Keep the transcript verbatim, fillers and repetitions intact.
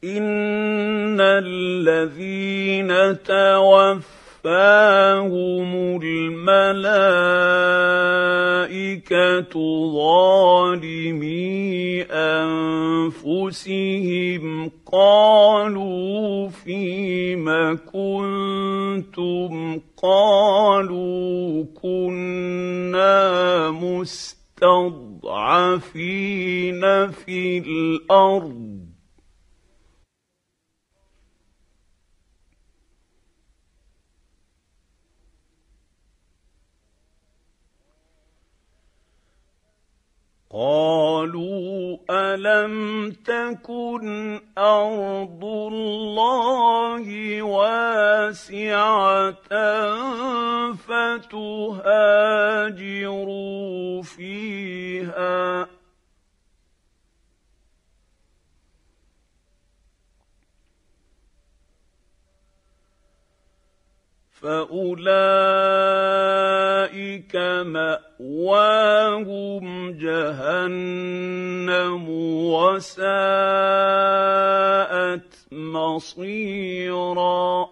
إن الذين توفاهم الملائكة ظالمي أنفسهم قالوا فيم كنتم قالوا كنا مستضعفين في الأرض قالوا ألم تكن أرض الله واسعة فتهاجروا فيها فأولئك مأواهم جهنم وساءت مصيرا